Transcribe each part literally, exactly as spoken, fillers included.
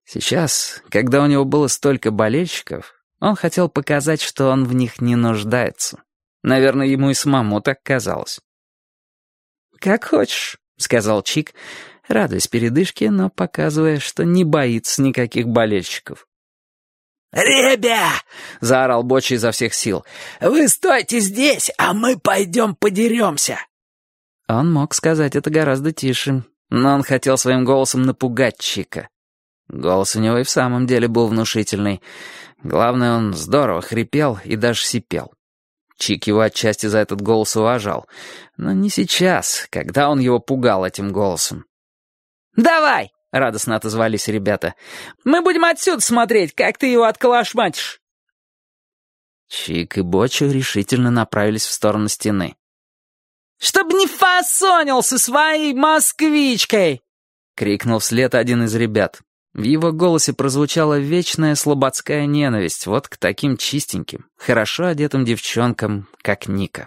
Сейчас, когда у него было столько болельщиков, он хотел показать, что он в них не нуждается. Наверное, ему и самому так казалось. «Как хочешь», — сказал Чик, радуясь передышке, но показывая, что не боится никаких болельщиков. «Ребя!» — заорал Боча изо всех сил. «Вы стойте здесь, а мы пойдем подеремся!» Он мог сказать это гораздо тише, но он хотел своим голосом напугать Чика. Голос у него и в самом деле был внушительный. Главное, он здорово хрипел и даже сипел. Чик его отчасти за этот голос уважал, но не сейчас, когда он его пугал этим голосом. «Давай!» — радостно отозвались ребята. «Мы будем отсюда смотреть, как ты его отколошматишь!» Чик и Боча решительно направились в сторону стены. «Чтоб не фасонил со своей москвичкой!» — крикнул вслед один из ребят. В его голосе прозвучала вечная слободская ненависть вот к таким чистеньким, хорошо одетым девчонкам, как Ника.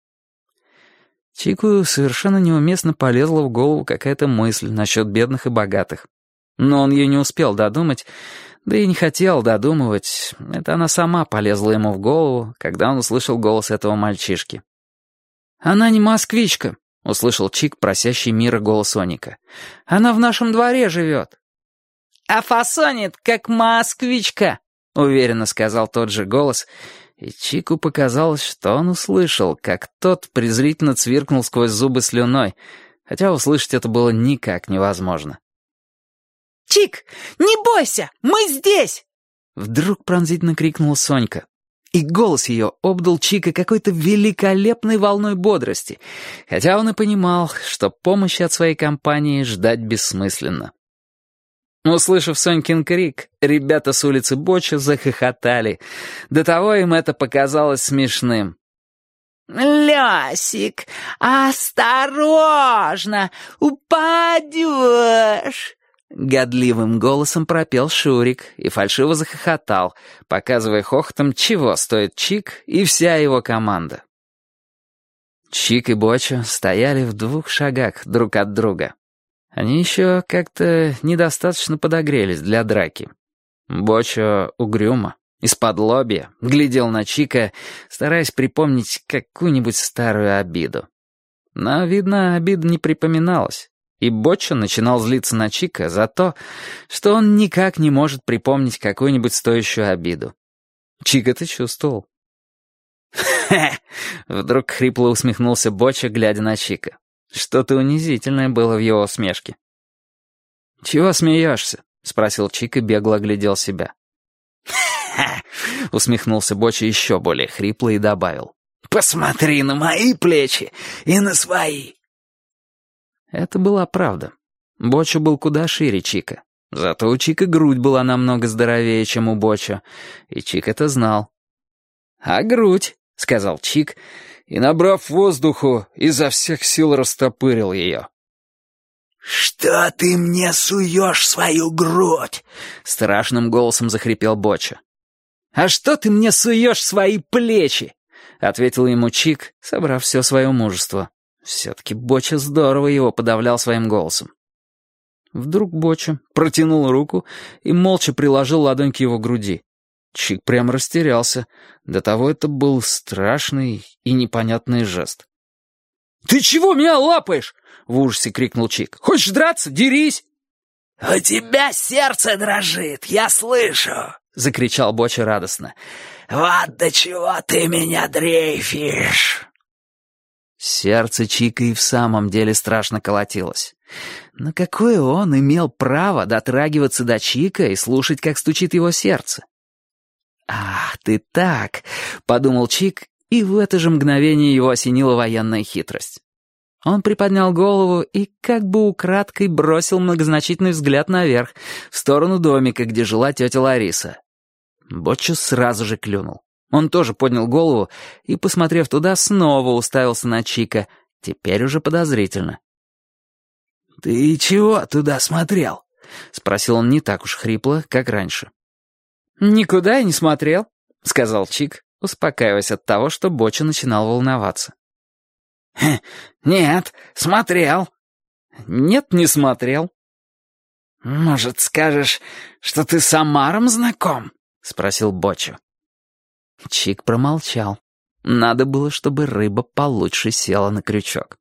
Чику совершенно неуместно полезла в голову какая-то мысль насчет бедных и богатых. Но он ее не успел додумать, да и не хотел додумывать. Это она сама полезла ему в голову, когда он услышал голос этого мальчишки. «Она не москвичка», — услышал Чик, просящий мира голос Оника. «Она в нашем дворе живет». «А фасонит, как москвичка», — уверенно сказал тот же голос, и Чику показалось, что он услышал, как тот презрительно цвиркнул сквозь зубы слюной, хотя услышать это было никак невозможно. «Чик, не бойся, мы здесь!» Вдруг пронзительно крикнула Сонька, и голос ее обдал Чика какой-то великолепной волной бодрости, хотя он и понимал, что помощи от своей компании ждать бессмысленно. Услышав Сонькин крик, ребята с улицы Боча захохотали. До того им это показалось смешным. «Лясик, осторожно, упадешь!» Годливым голосом пропел Шурик и фальшиво захохотал, показывая хохотом, чего стоит Чик и вся его команда. Чик и Боча стояли в двух шагах друг от друга. Они еще как-то недостаточно подогрелись для драки. Боча угрюмо, из-под лобья, глядел на Чика, стараясь припомнить какую-нибудь старую обиду. Но, видно, обида не припоминалась, и Боча начинал злиться на Чика за то, что он никак не может припомнить какую-нибудь стоящую обиду. Чик это чувствовал. «Хе!» — вдруг хрипло усмехнулся Боча, глядя на Чика. Что-то унизительное было в его усмешке. «Чего смеешься?» — спросил Чик и бегло оглядел себя. «Ха!» — усмехнулся Боча еще более хрипло и добавил. «Посмотри на мои плечи и на свои!» Это была правда. Боча был куда шире Чика. Зато у Чика грудь была намного здоровее, чем у Боча, и Чик это знал. «А грудь?» — сказал Чик, и, набрав воздуху, изо всех сил растопырил ее. «Что ты мне суешь свою грудь?» — страшным голосом захрипел Боча. «А что ты мне суешь свои плечи?» — ответил ему Чик, собрав все свое мужество. Все-таки Боча здорово его подавлял своим голосом. Вдруг Боча протянул руку и молча приложил ладонь к его груди. Чик прямо растерялся. До того это был страшный и непонятный жест. «Ты чего меня лапаешь?» — в ужасе крикнул Чик. «Хочешь драться? Дерись!» «У тебя сердце дрожит, я слышу!» — закричал Боча радостно. «Вот до чего ты меня дрейфишь!» Сердце Чика и в самом деле страшно колотилось. Но какое он имел право дотрагиваться до Чика и слушать, как стучит его сердце? «Ах, ты так!» — подумал Чик, и в это же мгновение его осенила военная хитрость. Он приподнял голову и как бы украдкой бросил многозначительный взгляд наверх, в сторону домика, где жила тетя Лариса. Боча сразу же клюнул. Он тоже поднял голову и, посмотрев туда, снова уставился на Чика, теперь уже подозрительно. «Ты чего туда смотрел?» — спросил он не так уж хрипло, как раньше. «Никуда я не смотрел», — сказал Чик, успокаиваясь от того, что Боча начинал волноваться. «Нет, смотрел». «Нет, не смотрел». «Может, скажешь, что ты с Омаром знаком?» — спросил Бочо. Чик промолчал. Надо было, чтобы рыба получше села на крючок.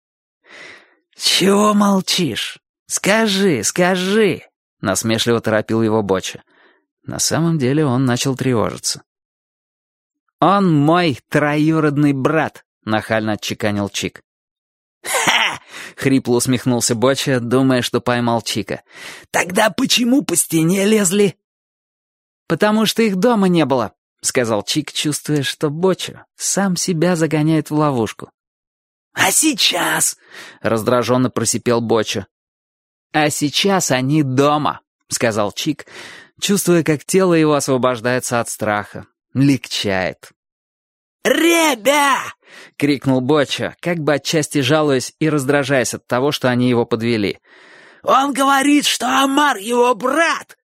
«Чего молчишь? Скажи, скажи!» — насмешливо торопил его Бочо. На самом деле он начал тревожиться. «Он мой троюродный брат», — нахально отчеканил Чик. «Ха!» — хрипло усмехнулся Бочо, думая, что поймал Чика. «Тогда почему по стене лезли?» «Потому что их дома не было», — сказал Чик, чувствуя, что Бочо сам себя загоняет в ловушку. «А сейчас?» — раздраженно просипел Бочо. «А сейчас они дома», — сказал Чик, чувствуя, как тело его освобождается от страха, легчает. «Ребя!» — крикнул Бочо, как бы отчасти жалуясь и раздражаясь от того, что они его подвели. «Он говорит, что Омар его брат!